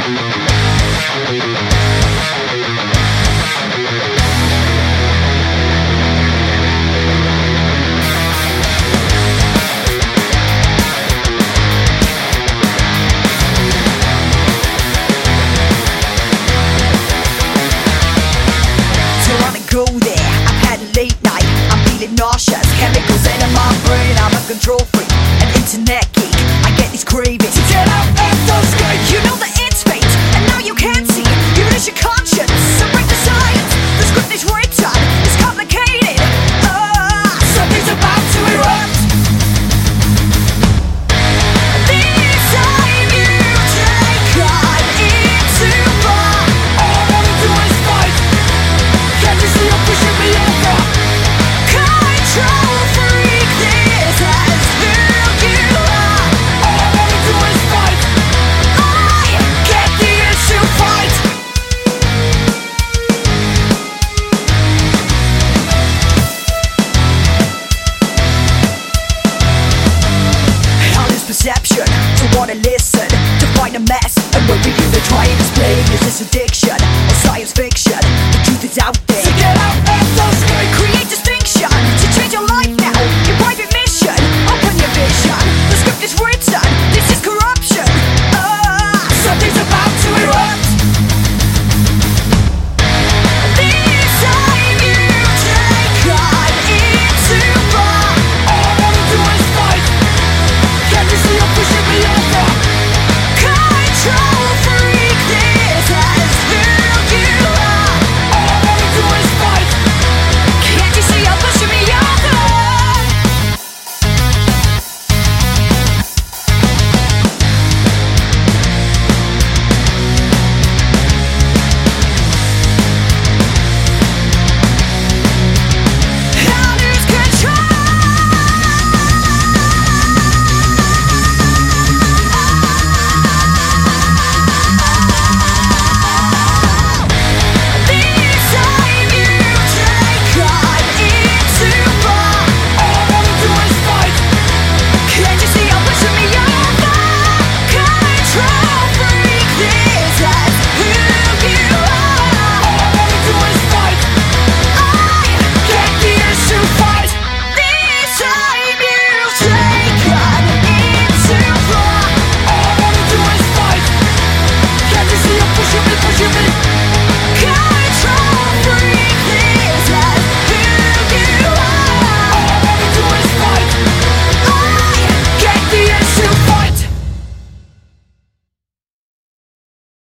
Go there, I've had a late night, I'm feeling nauseous, chemicals in my brain, I'm a control freak, an internet geek, I get these cravings to get out of those gates. You know that it's fate, and now you can't see, you lose your conscience, so break the science, the script is written, it's complicated, something's about to erupt. This time you take on into fun, all I wanna do is fight. Can't you see you're pushing me over? Control freak, this has filled you up. All I wanna do is fight. I get the itch to fight. All this perception, to wanna listen, to find a mess, and what we do to try and explain is this addiction.